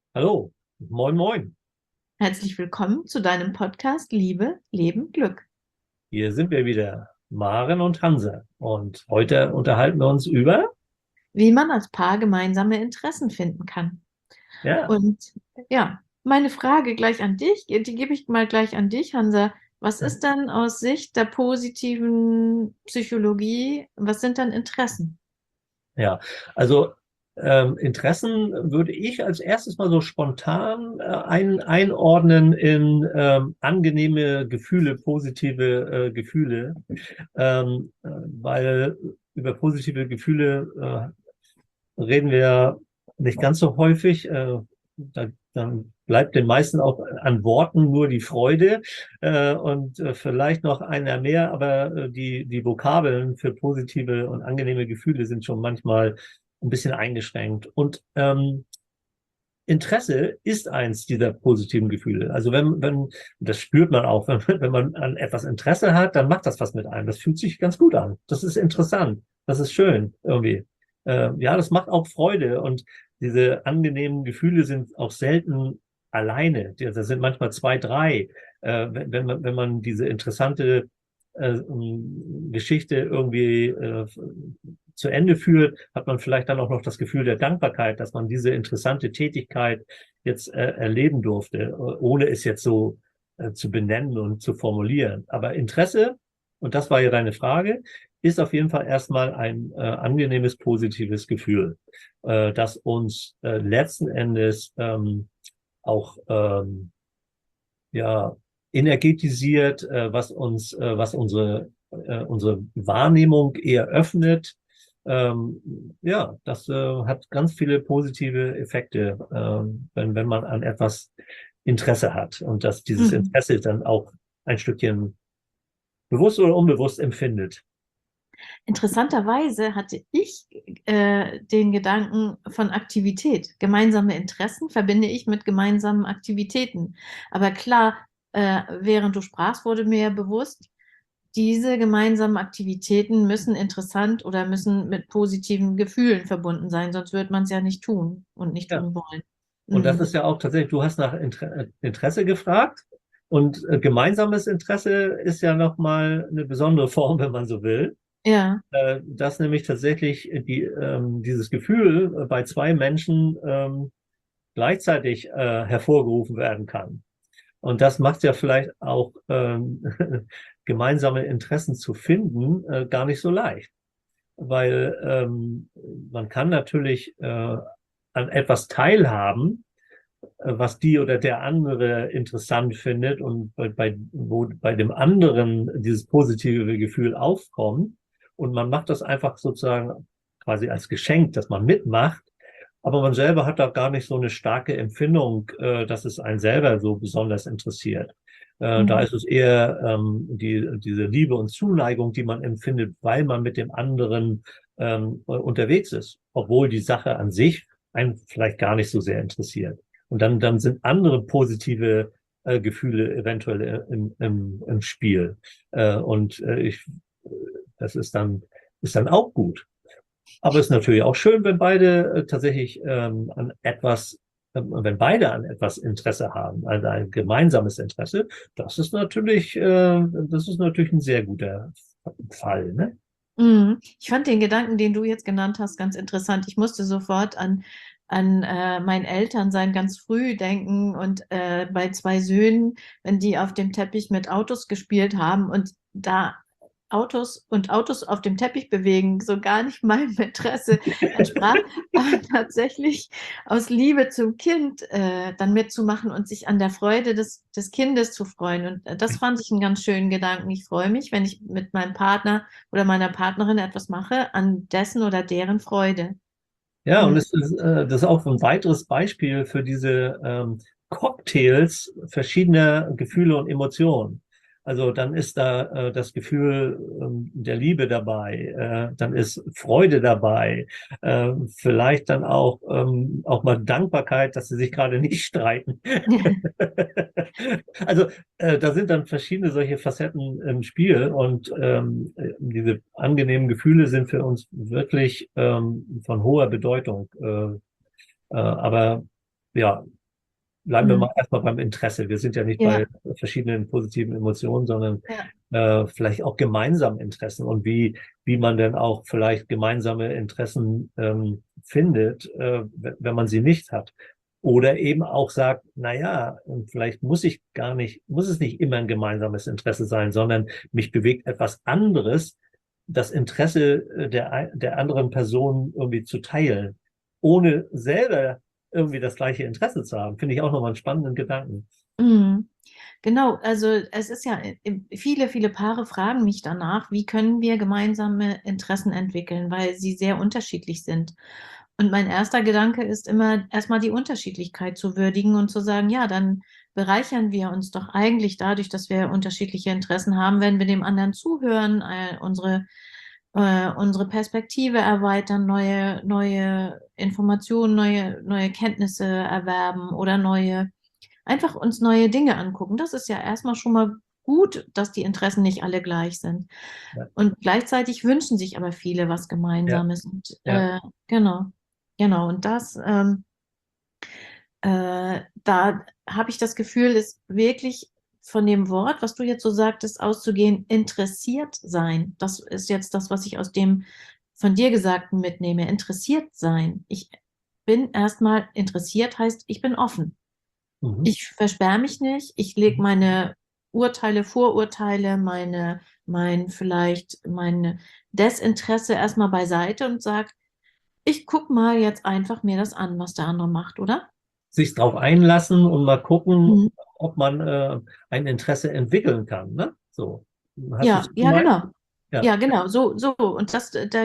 Hallo, moin, moin. Herzlich willkommen zu deinem Podcast Liebe, Leben, Glück. Hier sind wir wieder, Maren und Hansa. Und heute unterhalten wir uns über, Wie man als Paar gemeinsame Interessen finden kann. ja, Und ja, meine Frage gleich an dich, die gebe ich mal gleich an dich, Hansa. Was ist dann aus Sicht der positiven Psychologie, was sind dann Interessen? ja. Also Interessen würde ich als erstes mal so spontan einordnen in angenehme Gefühle, positive Gefühle, weil über positive Gefühle reden wir nicht ganz so häufig. Dann bleibt den meisten auch an Worten nur die Freude und vielleicht noch einer mehr, aber die Vokabeln für positive und angenehme Gefühle sind schon manchmal ein bisschen eingeschränkt. Und Interesse ist eins dieser positiven Gefühle. Also das spürt man auch, wenn man an etwas Interesse hat, dann macht das was mit einem. Das fühlt sich ganz gut an. Das ist interessant. Das ist schön irgendwie. Ja, das macht auch Freude und diese angenehmen Gefühle sind auch selten alleine. Das sind manchmal zwei, drei. Wenn man diese interessante Geschichte irgendwie zu Ende führt, hat man vielleicht dann auch noch das Gefühl der Dankbarkeit, dass man diese interessante Tätigkeit jetzt erleben durfte, ohne es jetzt so zu benennen und zu formulieren. Aber Interesse, und das war ja deine Frage, ist auf jeden Fall erstmal ein angenehmes, positives Gefühl, das uns letzten Endes auch ja, energetisiert, was unsere Wahrnehmung eher öffnet. Ja, das hat ganz viele positive Effekte, wenn man an etwas Interesse hat und dass dieses Mhm. Interesse dann auch ein Stückchen bewusst oder unbewusst empfindet. Interessanterweise hatte ich den Gedanken von Aktivität. Gemeinsame Interessen verbinde ich mit gemeinsamen Aktivitäten. Aber klar, während du sprachst, wurde mir ja bewusst, diese gemeinsamen Aktivitäten müssen interessant oder müssen mit positiven Gefühlen verbunden sein, sonst würde man es ja nicht tun und nicht Ja. tun wollen. Und das Mhm. ist ja auch tatsächlich, du hast nach Interesse gefragt und gemeinsames Interesse ist ja nochmal eine besondere Form, wenn man so will. Ja. Dass nämlich tatsächlich dieses Gefühl bei zwei Menschen gleichzeitig hervorgerufen werden kann. Und das macht ja vielleicht auch gemeinsame Interessen zu finden gar nicht so leicht, weil man kann natürlich an etwas teilhaben, was die oder der andere interessant findet und wo bei dem anderen dieses positive Gefühl aufkommt. Und man macht das einfach sozusagen quasi als Geschenk, dass man mitmacht. Aber man selber hat da gar nicht so eine starke Empfindung, dass es einen selber so besonders interessiert. Da Mhm. ist es eher diese Liebe und Zuneigung, die man empfindet, weil man mit dem anderen unterwegs ist, obwohl die Sache an sich einen vielleicht gar nicht so sehr interessiert. Und dann sind andere positive Gefühle eventuell im Spiel. Und das ist dann auch gut. Aber es ist natürlich auch schön, wenn beide tatsächlich wenn beide an etwas Interesse haben, also ein gemeinsames Interesse, das ist natürlich ein sehr guter Fall, ne? Mhm. Ich fand den Gedanken, den du jetzt genannt hast, ganz interessant. Ich musste sofort an mein Elternsein ganz früh denken und bei zwei Söhnen, wenn die auf dem Teppich mit Autos gespielt haben und da Autos auf dem Teppich bewegen, so gar nicht meinem Interesse entsprach, aber tatsächlich aus Liebe zum Kind dann mitzumachen und sich an der Freude des Kindes zu freuen. Und das fand ich einen ganz schönen Gedanken. Ich freue mich, wenn ich mit meinem Partner oder meiner Partnerin etwas mache, an dessen oder deren Freude. Ja, und Mhm. das ist auch ein weiteres Beispiel für diese Cocktails verschiedener Gefühle und Emotionen. Also dann ist da das Gefühl der Liebe dabei, dann ist Freude dabei, vielleicht dann auch mal Dankbarkeit, dass sie sich gerade nicht streiten. Also da sind dann verschiedene solche Facetten im Spiel und diese angenehmen Gefühle sind für uns wirklich von hoher Bedeutung. Aber ja, bleiben wir Mhm. mal erstmal beim Interesse. Wir sind ja nicht bei Ja, verschiedenen positiven Emotionen, sondern ja. vielleicht auch gemeinsamen Interessen und wie man denn auch vielleicht gemeinsame Interessen findet, wenn man sie nicht hat. Oder eben auch sagt, na ja, und vielleicht muss es nicht immer ein gemeinsames Interesse sein, sondern mich bewegt etwas anderes, das Interesse der anderen Person irgendwie zu teilen, ohne selber irgendwie das gleiche Interesse zu haben. Finde ich auch nochmal einen spannenden Gedanken. Mhm. Genau, also es ist ja, viele, viele Paare fragen mich danach, wie können wir gemeinsame Interessen entwickeln, weil sie sehr unterschiedlich sind. Und mein erster Gedanke ist immer, erstmal die Unterschiedlichkeit zu würdigen und zu sagen, ja, dann bereichern wir uns doch eigentlich dadurch, dass wir unterschiedliche Interessen haben, wenn wir dem anderen zuhören, unsere Perspektive erweitern, neue Informationen, neue Kenntnisse erwerben oder einfach uns neue Dinge angucken. Das ist ja erstmal schon mal gut, dass die Interessen nicht alle gleich sind. Ja, Und gleichzeitig wünschen sich aber viele was ja, Gemeinsames. Und ja. genau, genau. Und da habe ich das Gefühl, ist wirklich von dem Wort, was du jetzt so sagtest, auszugehen, interessiert sein. Das ist jetzt das, was ich aus dem von dir Gesagten mitnehme. Interessiert sein. Ich bin erstmal interessiert, heißt, ich bin offen. Mhm. Ich versperre mich nicht. Ich lege meine Urteile, Vorurteile, mein Desinteresse erstmal beiseite und sage, ich gucke mal jetzt einfach mir das an, was der andere macht, oder? Sich darauf einlassen und mal gucken, Mhm. ob man ein Interesse entwickeln kann. Ne? So, hast du es Ja, ja, gemeint? genau. Ja, Ja, genau. So. Und der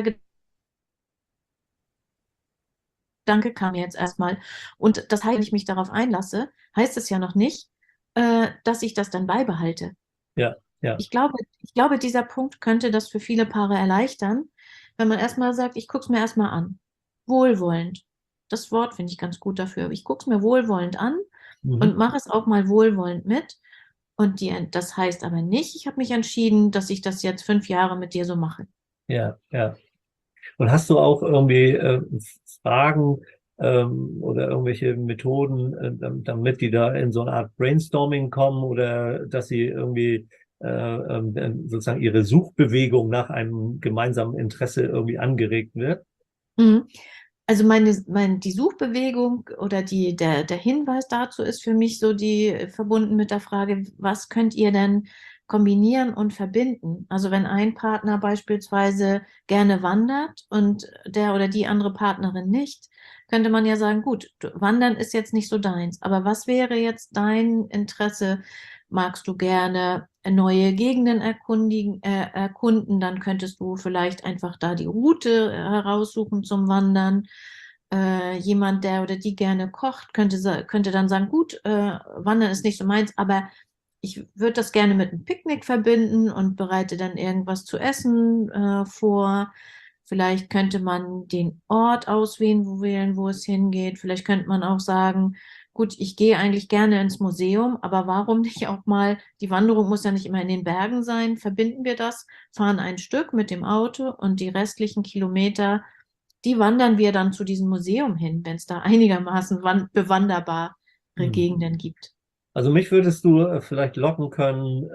Gedanke kam jetzt erstmal. Und das heißt, wenn ich mich darauf einlasse, heißt es ja noch nicht, dass ich das dann beibehalte. ja, ja. Ich glaube, dieser Punkt könnte das für viele Paare erleichtern, wenn man erstmal sagt, ich gucke es mir erstmal an. Wohlwollend. Das Wort finde ich ganz gut dafür. Ich gucke es mir wohlwollend an Mhm. und mache es auch mal wohlwollend mit. Das heißt aber nicht, ich habe mich entschieden, dass ich das jetzt 5 Jahre mit dir so mache. Ja, ja. Und hast du auch irgendwie Fragen oder irgendwelche Methoden, damit die da in so eine Art Brainstorming kommen oder dass sie irgendwie sozusagen ihre Suchbewegung nach einem gemeinsamen Interesse irgendwie angeregt wird? Mhm. Also die Suchbewegung oder der Hinweis dazu ist für mich so verbunden mit der Frage, was könnt ihr denn kombinieren und verbinden? Also wenn ein Partner beispielsweise gerne wandert und der oder die andere Partnerin nicht, könnte man ja sagen, gut, Wandern ist jetzt nicht so deins, aber was wäre jetzt dein Interesse? Magst du gerne neue Gegenden erkunden, dann könntest du vielleicht einfach da die Route heraussuchen zum Wandern. Jemand, der oder die gerne kocht, könnte dann sagen, gut, Wandern ist nicht so meins, aber ich würde das gerne mit einem Picknick verbinden und bereite dann irgendwas zu essen vor. Vielleicht könnte man den Ort wählen, wo es hingeht. Vielleicht könnte man auch sagen, gut, ich gehe eigentlich gerne ins Museum, aber warum nicht auch mal, die Wanderung muss ja nicht immer in den Bergen sein, verbinden wir das, fahren ein Stück mit dem Auto und die restlichen Kilometer, die wandern wir dann zu diesem Museum hin, wenn es da einigermaßen bewanderbare Hm. Gegenden gibt. Also mich würdest du vielleicht locken können,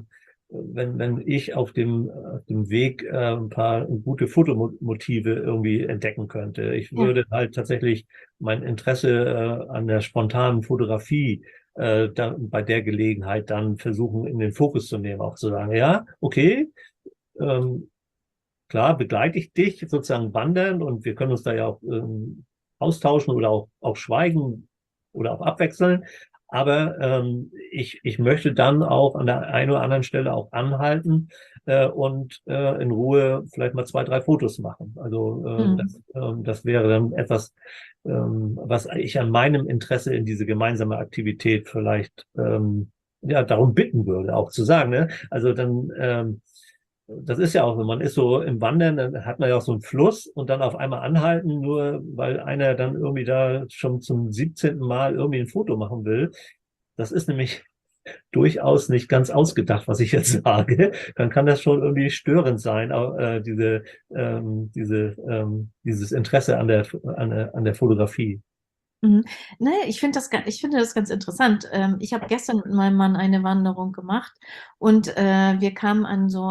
wenn ich auf dem Weg ein paar gute Fotomotive irgendwie entdecken könnte. Ich Ja. würde halt tatsächlich mein Interesse an der spontanen Fotografie bei der Gelegenheit dann versuchen in den Fokus zu nehmen, auch zu sagen, ja, okay, ähm, klar, begleite ich dich sozusagen wandern und wir können uns da ja auch austauschen oder auch schweigen oder auch abwechseln. Aber ich möchte dann auch an der einen oder anderen Stelle auch anhalten und in Ruhe vielleicht mal zwei, drei Fotos machen. Also Mhm. das wäre dann etwas, was ich an meinem Interesse in diese gemeinsame Aktivität vielleicht ja darum bitten würde, auch zu sagen. Ne? Also dann das ist ja auch, wenn man ist so im Wandern, dann hat man ja auch so einen Fluss und dann auf einmal anhalten, nur weil einer dann irgendwie da schon zum 17. Mal irgendwie ein Foto machen will. Das ist nämlich durchaus nicht ganz ausgedacht, was ich jetzt sage. Dann kann das schon irgendwie störend sein, dieses Interesse an der Fotografie. Mhm. Ne, ich finde das ganz interessant. Ich habe gestern mit meinem Mann eine Wanderung gemacht und wir kamen an so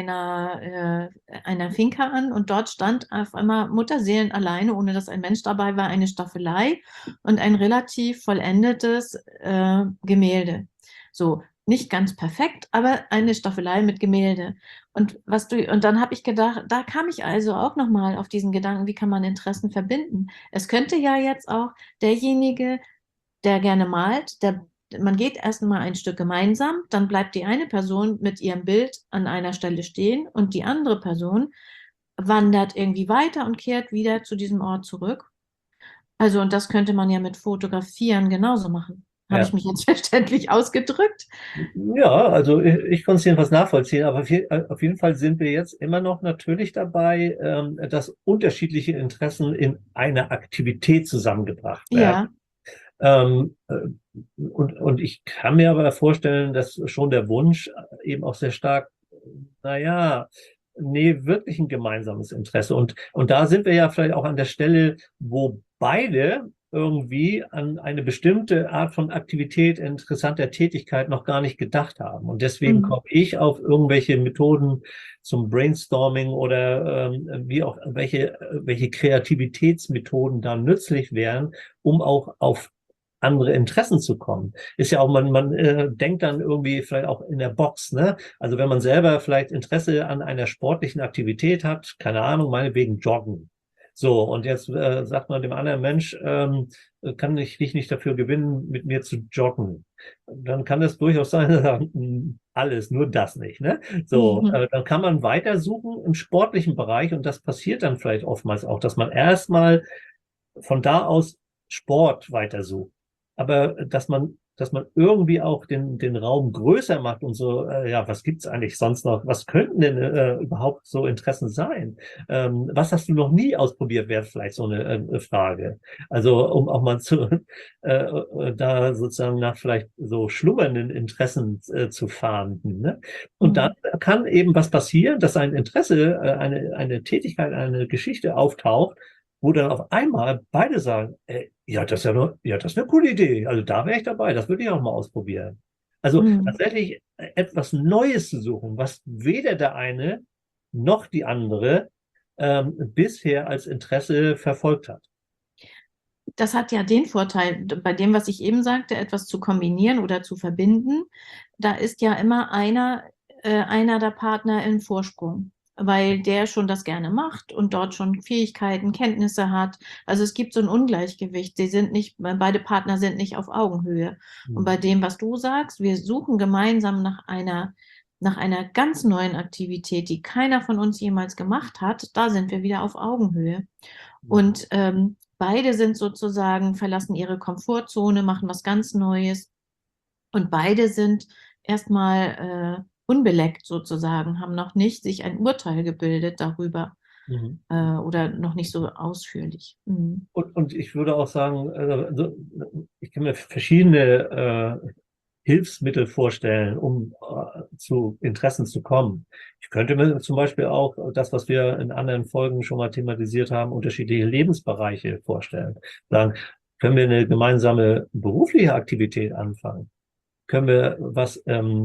einer Finca an und dort stand auf einmal Mutterseelen alleine, ohne dass ein Mensch dabei war, eine Staffelei und ein relativ vollendetes Gemälde. So, nicht ganz perfekt, aber eine Staffelei mit Gemälde. Und dann habe ich gedacht, da kam ich also auch nochmal auf diesen Gedanken, wie kann man Interessen verbinden? Es könnte ja jetzt auch derjenige, der gerne malt, man geht erst mal ein Stück gemeinsam, dann bleibt die eine Person mit ihrem Bild an einer Stelle stehen und die andere Person wandert irgendwie weiter und kehrt wieder zu diesem Ort zurück. Also, und das könnte man ja mit Fotografieren genauso machen. Habe ich Ja. mich jetzt verständlich ausgedrückt? Ja, also ich konnte es jedenfalls nachvollziehen, aber auf jeden Fall sind wir jetzt immer noch natürlich dabei, dass unterschiedliche Interessen in einer Aktivität zusammengebracht werden. Ja, Ähm, äh, und ich kann mir aber vorstellen, dass schon der Wunsch eben auch sehr stark, naja, nee, wirklich ein gemeinsames Interesse. Und da sind wir ja vielleicht auch an der Stelle, wo beide irgendwie an eine bestimmte Art von Aktivität, interessanter Tätigkeit noch gar nicht gedacht haben. Und deswegen mhm. komme ich auf irgendwelche Methoden zum Brainstorming oder wie auch welche Kreativitätsmethoden da nützlich wären, um auch auf andere Interessen zu kommen. Ist ja auch, man denkt dann irgendwie vielleicht auch in der Box, ne? Also wenn man selber vielleicht Interesse an einer sportlichen Aktivität hat, keine Ahnung, meinetwegen Joggen. So, und jetzt sagt man dem anderen Mensch, kann ich dich nicht dafür gewinnen, mit mir zu joggen. Dann kann es durchaus sein, dass er sagt, alles, nur das nicht, ne? So, Mhm. dann kann man weitersuchen im sportlichen Bereich und das passiert dann vielleicht oftmals auch, dass man erstmal von da aus Sport weitersucht. Aber dass man irgendwie auch den Raum größer macht und so, ja, was gibt's eigentlich sonst noch? Was könnten denn überhaupt so Interessen sein? Was hast du noch nie ausprobiert, wäre vielleicht so eine Frage. Also um auch mal da sozusagen nach vielleicht so schlummernden Interessen zu fahnden. Ne? Und dann Mhm. kann eben was passieren, dass ein Interesse, eine Tätigkeit, eine Geschichte auftaucht, wo dann auf einmal beide sagen, ja, das ist ja nur, ja, das ist eine coole Idee. Also da wäre ich dabei, das würde ich auch mal ausprobieren. Also Mhm. tatsächlich etwas Neues zu suchen, was weder der eine noch die andere bisher als Interesse verfolgt hat. Das hat ja den Vorteil, bei dem, was ich eben sagte, etwas zu kombinieren oder zu verbinden, da ist ja immer einer der Partner im Vorsprung, weil der schon das gerne macht und dort schon Fähigkeiten, Kenntnisse hat. Also es gibt so ein Ungleichgewicht. Beide Partner sind nicht auf Augenhöhe. Und bei Mhm. dem, was du sagst, wir suchen gemeinsam nach einer ganz neuen Aktivität, die keiner von uns jemals gemacht hat, da sind wir wieder auf Augenhöhe. Und beide sind sozusagen, verlassen ihre Komfortzone, machen was ganz Neues. Und beide sind erstmal unbeleckt sozusagen, haben noch nicht sich ein Urteil gebildet darüber Mhm. oder noch nicht so ausführlich. Mhm. Und ich würde auch sagen, ich kann mir verschiedene Hilfsmittel vorstellen, um zu Interessen zu kommen. Ich könnte mir zum Beispiel auch das, was wir in anderen Folgen schon mal thematisiert haben, unterschiedliche Lebensbereiche vorstellen. Sagen, können wir eine gemeinsame berufliche Aktivität anfangen? Können wir was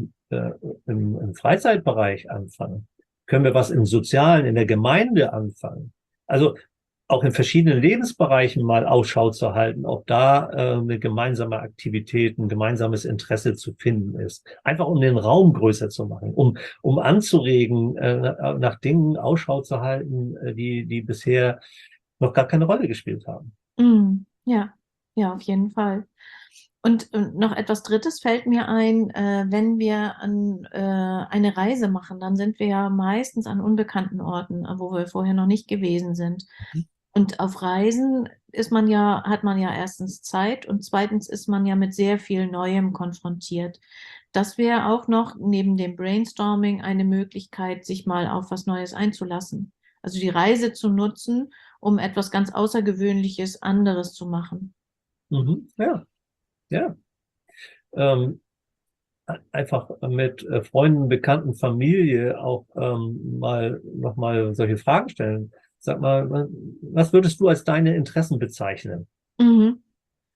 im Freizeitbereich anfangen? Können wir was im Sozialen, in der Gemeinde anfangen? Also auch in verschiedenen Lebensbereichen mal Ausschau zu halten, ob da eine gemeinsame Aktivität, ein gemeinsames Interesse zu finden ist. Einfach um den Raum größer zu machen, um anzuregen, nach Dingen Ausschau zu halten, die bisher noch gar keine Rolle gespielt haben. Mhm. Ja, ja, auf jeden Fall. Und noch etwas Drittes fällt mir ein, wenn wir eine Reise machen, dann sind wir ja meistens an unbekannten Orten, wo wir vorher noch nicht gewesen sind. Und auf Reisen hat man ja erstens Zeit und zweitens ist man ja mit sehr viel Neuem konfrontiert. Das wäre auch noch neben dem Brainstorming eine Möglichkeit, sich mal auf was Neues einzulassen. Also die Reise zu nutzen, um etwas ganz Außergewöhnliches, anderes zu machen. Mhm. Ja, ja. Ähm, einfach mit Freunden, Bekannten, Familie auch mal nochmal solche Fragen stellen. Sag mal, was würdest du als deine Interessen bezeichnen? Mhm.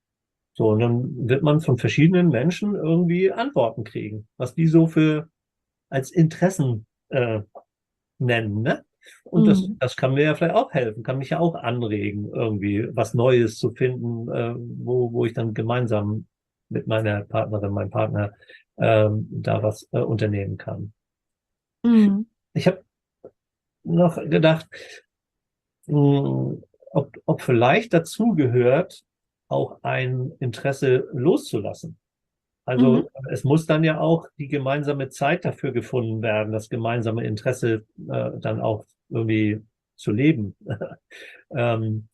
So, und dann wird man von verschiedenen Menschen irgendwie Antworten kriegen, was die so als Interessen nennen, ne? Und Mhm. das kann mir ja vielleicht auch helfen, kann mich ja auch anregen, irgendwie was Neues zu finden, wo ich dann gemeinsam mit meiner Partnerin, meinem Partner da was unternehmen kann. Mhm. Ich habe noch gedacht, mh, ob vielleicht dazu gehört, auch ein Interesse loszulassen. Mhm. Also es muss dann ja auch die gemeinsame Zeit dafür gefunden werden, das gemeinsame Interesse dann auch irgendwie zu leben. ähm,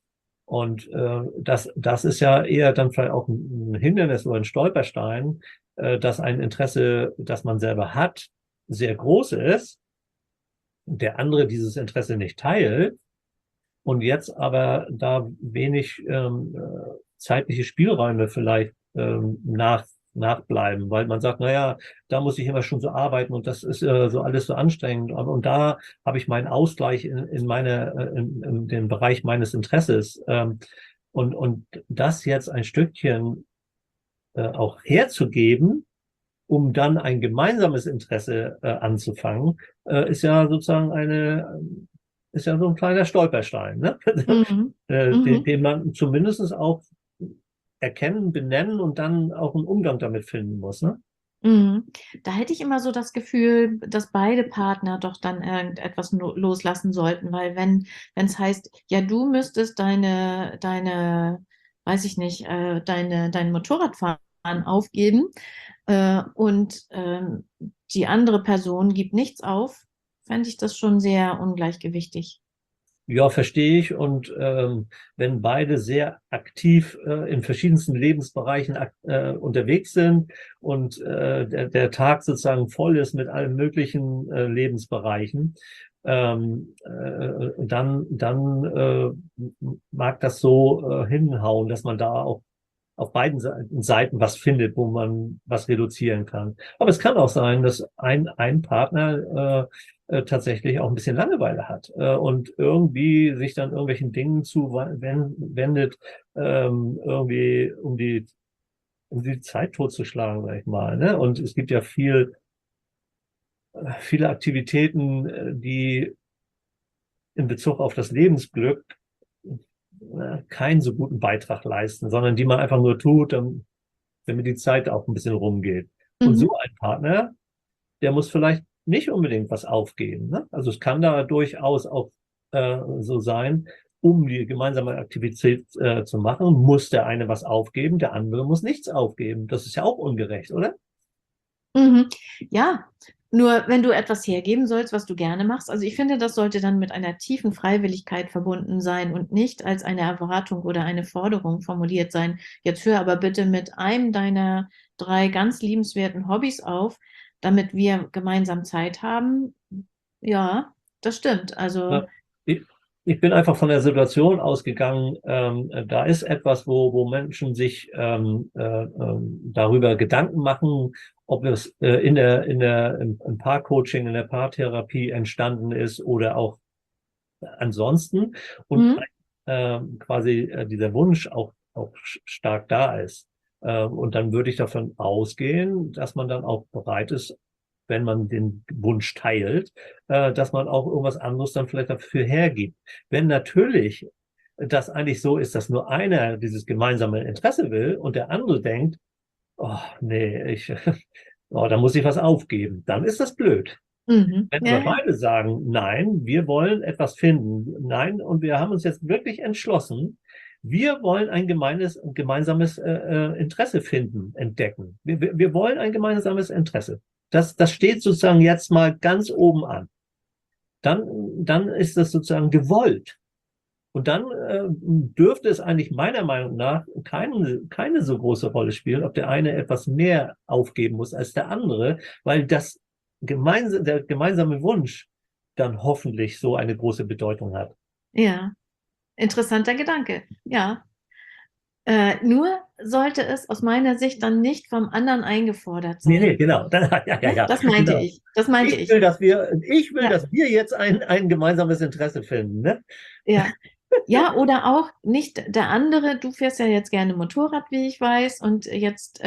das ist ja eher dann vielleicht auch ein Hindernis oder ein Stolperstein, dass ein Interesse, das man selber hat, sehr groß ist, und der andere dieses Interesse nicht teilt und jetzt aber da wenig zeitliche Spielräume vielleicht nachbleiben, weil man sagt, naja, da muss ich immer schon so arbeiten und das ist so alles so anstrengend. Und da habe ich meinen Ausgleich in den Bereich meines Interesses. Und das jetzt ein Stückchen auch herzugeben, um dann ein gemeinsames Interesse anzufangen, ist ja sozusagen ist ja so ein kleiner Stolperstein, ne? Mhm. Mhm. Den man zumindest auch erkennen, benennen und dann auch einen Umgang damit finden muss, ne? Mhm. Da hätte ich immer so das Gefühl, dass beide Partner doch dann irgendetwas loslassen sollten, weil wenn es heißt, ja, du müsstest weiß ich nicht, dein Motorradfahren aufgeben und die andere Person gibt nichts auf, fände ich das schon sehr ungleichgewichtig. Ja, verstehe ich. Und wenn beide sehr aktiv in verschiedensten Lebensbereichen unterwegs sind und der Tag sozusagen voll ist mit allen möglichen Lebensbereichen, dann mag das so hinhauen, dass man da auch auf beiden Seiten was findet, wo man was reduzieren kann. Aber es kann auch sein, dass ein Partner tatsächlich auch ein bisschen Langeweile hat und irgendwie sich dann irgendwelchen Dingen zuwendet, irgendwie um die Zeit totzuschlagen, sag ich mal. Ne? Und es gibt ja viele Aktivitäten, die in Bezug auf das Lebensglück keinen so guten Beitrag leisten, sondern die man einfach nur tut, damit die Zeit auch ein bisschen rumgeht. Und Mhm. so ein Partner, der muss vielleicht nicht unbedingt was aufgeben. Ne? Also es kann da durchaus auch so sein, um die gemeinsame Aktivität zu machen, muss der eine was aufgeben, der andere muss nichts aufgeben. Das ist ja auch ungerecht, oder? Mhm. Ja, nur wenn du etwas hergeben sollst, was du gerne machst, also ich finde, das sollte dann mit einer tiefen Freiwilligkeit verbunden sein und nicht als eine Erwartung oder eine Forderung formuliert sein. Jetzt hör aber bitte mit einem deiner drei ganz liebenswerten Hobbys auf, damit wir gemeinsam Zeit haben. Ja, das stimmt. Also, Ja. Ich, ich bin einfach von der Situation ausgegangen, da ist etwas, wo Menschen sich darüber Gedanken machen, ob es im Paarcoaching, in der Paartherapie entstanden ist oder auch ansonsten und mhm, quasi dieser Wunsch auch stark da ist. Und dann würde ich davon ausgehen, dass man dann auch bereit ist, wenn man den Wunsch teilt, dass man auch irgendwas anderes dann vielleicht dafür hergibt. Wenn natürlich das eigentlich so ist, dass nur einer dieses gemeinsame Interesse will und der andere denkt, oh nee, oh, da muss ich was aufgeben, dann ist das blöd. mhm, Wenn ja, aber ja. beide sagen, nein, wir wollen etwas finden, nein, und wir haben uns jetzt wirklich entschlossen, wir wollen ein gemeinsames Interesse finden, entdecken. Wir wollen ein gemeinsames Interesse. Das steht sozusagen jetzt mal ganz oben an. Dann ist das sozusagen gewollt. Und dann dürfte es eigentlich meiner Meinung nach keine so große Rolle spielen, ob der eine etwas mehr aufgeben muss als der andere, weil der gemeinsame Wunsch dann hoffentlich so eine große Bedeutung hat. Ja, interessanter Gedanke. Ja. Nur sollte es aus meiner Sicht dann nicht vom anderen eingefordert Nee, nee, sein. genau. Ja, Ja, ja, das meinte genau. ich. Das meinte ich. Ich will, Ja, dass wir jetzt ein gemeinsames Interesse finden, ne? ja. Ja, oder auch nicht der andere, du fährst ja jetzt gerne Motorrad, wie ich weiß, und jetzt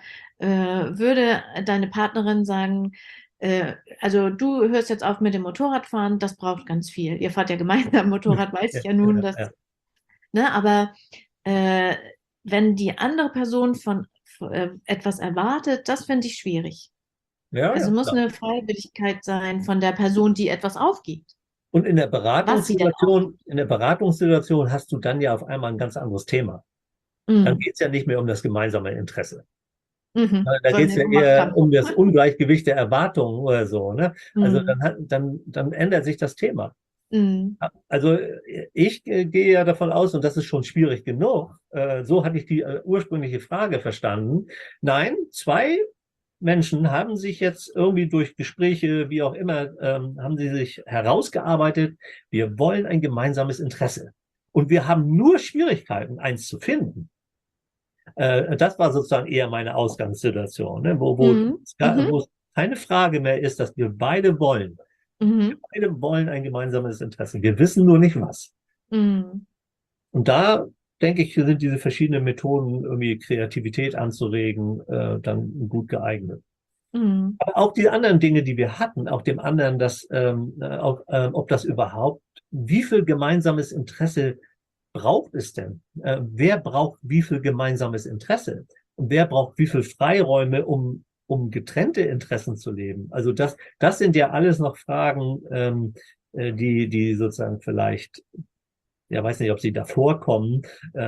würde deine Partnerin sagen, also du hörst jetzt auf mit dem Motorradfahren, das braucht ganz viel. Ihr fahrt ja gemeinsam Motorrad, weiß Ja, ich ja nun, ja, dass, ja. ne, aber äh, wenn die andere Person von etwas erwartet, das finde ich schwierig. Ja, Also ja, muss klar. eine Freiwilligkeit sein von der Person, die etwas aufgibt, Und was sie denn aufgibt. In der Beratungssituation hast du dann ja auf einmal ein ganz anderes Thema. Dann Mhm. geht es ja nicht mehr um das gemeinsame Interesse. Mhm. Da geht es Sondern ja um eher Machtkampf. um das Ungleichgewicht der Erwartungen oder so, ne? Also Mhm. dann ändert sich das Thema. Mhm. Also ich gehe ja davon aus, und das ist schon schwierig genug, so hatte ich die ursprüngliche Frage verstanden. Nein, zwei Menschen haben sich jetzt irgendwie durch Gespräche, wie auch immer, haben sie sich herausgearbeitet, wir wollen ein gemeinsames Interesse. Und wir haben nur Schwierigkeiten, eins zu finden. Das war sozusagen eher meine Ausgangssituation, ne? Mhm. Mhm. Wo es keine Frage mehr ist, dass wir beide wollen. Mhm. Beide wollen ein gemeinsames Interesse. Wir wissen nur nicht was. Mhm. Und da denke ich, sind diese verschiedenen Methoden, irgendwie Kreativität anzuregen, dann gut geeignet. Mhm. Aber auch die anderen Dinge, die wir hatten, auch dem anderen, ob das überhaupt, wie viel gemeinsames Interesse braucht es denn? Wer braucht wie viel gemeinsames Interesse? Und wer braucht wie viel Freiräume, um getrennte Interessen zu leben? Also das sind ja alles noch Fragen, die sozusagen vielleicht, ja, weiß nicht, ob sie davor kommen.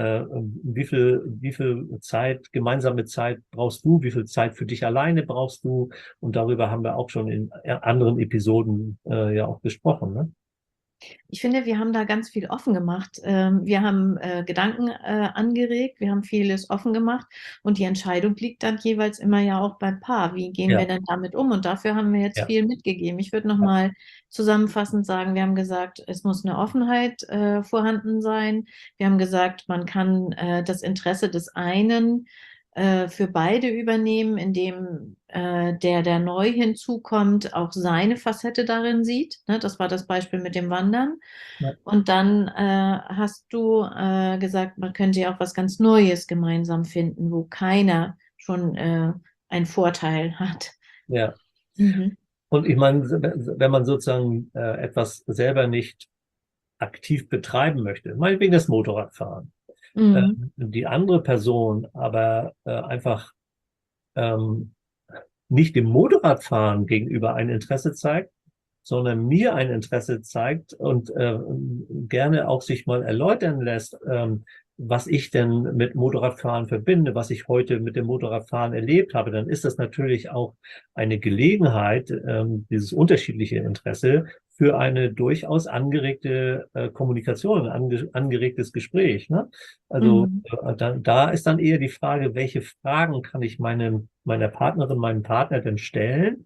Wie viel Zeit, gemeinsame Zeit brauchst du? Wie viel Zeit für dich alleine brauchst du? Und darüber haben wir auch schon in anderen Episoden ja auch gesprochen, ne? Ich finde, wir haben da ganz viel offen gemacht. Wir haben Gedanken angeregt, wir haben vieles offen gemacht und die Entscheidung liegt dann jeweils immer ja auch beim Paar. Wie gehen wir Ja, denn damit um? Und dafür haben wir jetzt ja, viel mitgegeben. Ich würde ja, nochmal zusammenfassend sagen, wir haben gesagt, es muss eine Offenheit vorhanden sein. Wir haben gesagt, man kann das Interesse des einen für beide übernehmen, indem der neu hinzukommt, auch seine Facette darin sieht. Ne? Das war das Beispiel mit dem Wandern. ja, Und dann hast du gesagt, man könnte ja auch was ganz Neues gemeinsam finden, wo keiner schon einen Vorteil hat. ja. Mhm. Und ich meine, wenn man sozusagen etwas selber nicht aktiv betreiben möchte, meinetwegen das Motorradfahren, Mhm. die andere Person aber einfach ähm, nicht dem Motorradfahren gegenüber ein Interesse zeigt, sondern mir ein Interesse zeigt und gerne auch sich mal erläutern lässt, was ich denn mit Motorradfahren verbinde, was ich heute mit dem Motorradfahren erlebt habe, dann ist das natürlich auch eine Gelegenheit, dieses unterschiedliche Interesse für eine durchaus angeregte Kommunikation, angeregtes Gespräch. Ne? Also Mhm. da ist dann eher die Frage, welche Fragen kann ich meiner Partnerin, meinem Partner denn stellen,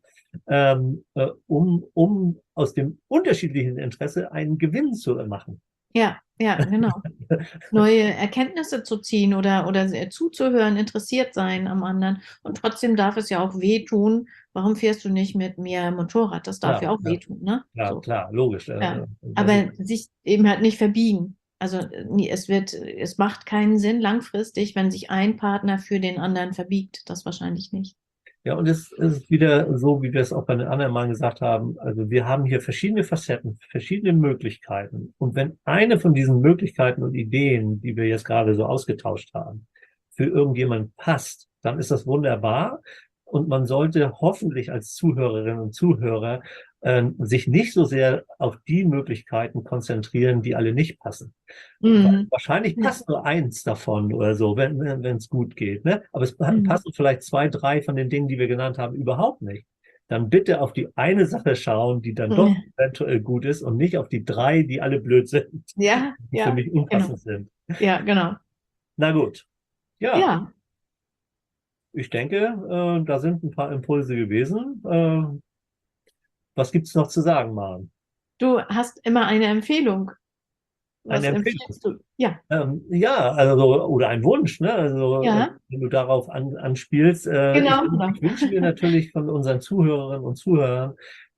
um aus dem unterschiedlichen Interesse einen Gewinn zu machen. Ja, ja, genau. Neue Erkenntnisse zu ziehen oder zuzuhören, interessiert sein am anderen. Und trotzdem darf es ja auch wehtun. Warum fährst du nicht mit mir Motorrad? Das darf Klar, ja auch ja, wehtun, ne? klar, So, klar, logisch. ja. Das ist, Aber sich eben halt nicht verbiegen. Also es macht keinen Sinn langfristig, wenn sich ein Partner für den anderen verbiegt. Das wahrscheinlich nicht. ja, und es ist wieder so, wie wir es auch bei den anderen Mal gesagt haben. Also wir haben hier verschiedene Facetten, verschiedene Möglichkeiten. Und wenn eine von diesen Möglichkeiten und Ideen, die wir jetzt gerade so ausgetauscht haben, für irgendjemand passt, dann ist das wunderbar. Und man sollte hoffentlich als Zuhörerinnen und Zuhörer sich nicht so sehr auf die Möglichkeiten konzentrieren, die alle nicht passen. Weil Mhm. wahrscheinlich Ja. passt nur eins davon oder so, wenn es gut geht. Ne? Aber es Mhm. passen vielleicht zwei, drei von den Dingen, die wir genannt haben, überhaupt nicht. Dann bitte auf die eine Sache schauen, die dann doch eventuell gut ist und nicht auf die drei, die alle blöd sind, Ja, die für ja, mich genau. unpassend sind. Ja, genau. Na gut, ja, Ja, ich denke, da sind ein paar Impulse gewesen. Was gibt's noch zu sagen, Maren? du hast immer eine Empfehlung. Eine Was Empfehlung? empfiehlst du? Ja, Ja, also, oder ein Wunsch, ne? Also, ja, wenn du darauf anspielst, genau, genau. ich wünsche mir natürlich von unseren Zuhörerinnen und Zuhörern,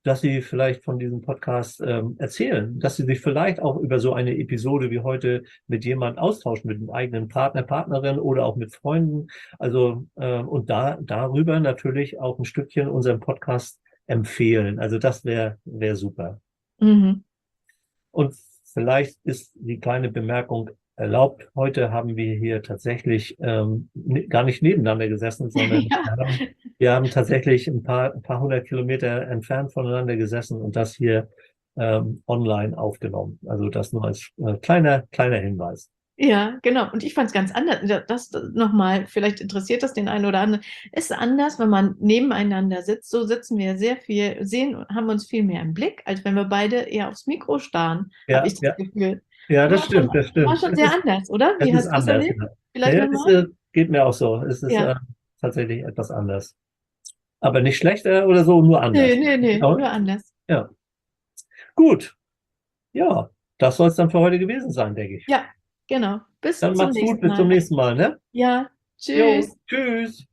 dass Sie vielleicht von diesem Podcast erzählen, dass Sie sich vielleicht auch über so eine Episode wie heute mit jemand austauschen, mit einem eigenen Partner, Partnerin oder auch mit Freunden. Also und darüber natürlich auch ein Stückchen unseren Podcast empfehlen. Also das wäre super. Mhm. Und vielleicht ist die kleine Bemerkung erlaubt. Heute haben wir hier tatsächlich gar nicht nebeneinander gesessen, sondern Ja. wir haben tatsächlich ein paar hundert Kilometer entfernt voneinander gesessen und das hier online aufgenommen. Also das nur als kleiner Hinweis. Ja, genau. Und ich fand es ganz anders. Das nochmal, vielleicht interessiert das den einen oder anderen. Ist anders, wenn man nebeneinander sitzt. So sitzen wir sehr viel, sehen, haben uns viel mehr im Blick, als wenn wir beide eher aufs Mikro starren, habe Ja, ich das ja, Gefühl. ja, War das schon, stimmt, das war stimmt. schon sehr anders, oder? Es Wie ist hast du es anders. erlebt? Ja, Vielleicht ja es nochmal? geht mir auch so. Es ist Ja. tatsächlich etwas anders. Aber nicht schlechter oder so, nur Nee, anders. nee, nee, Aber, nur anders. ja, gut. Ja, das soll es dann für heute gewesen sein, denke ich. Ja, genau. Bis Dann zum macht's gut, nächsten bis zum Mal. nächsten Mal, ne? Ja, Jo, tschüss. tschüss.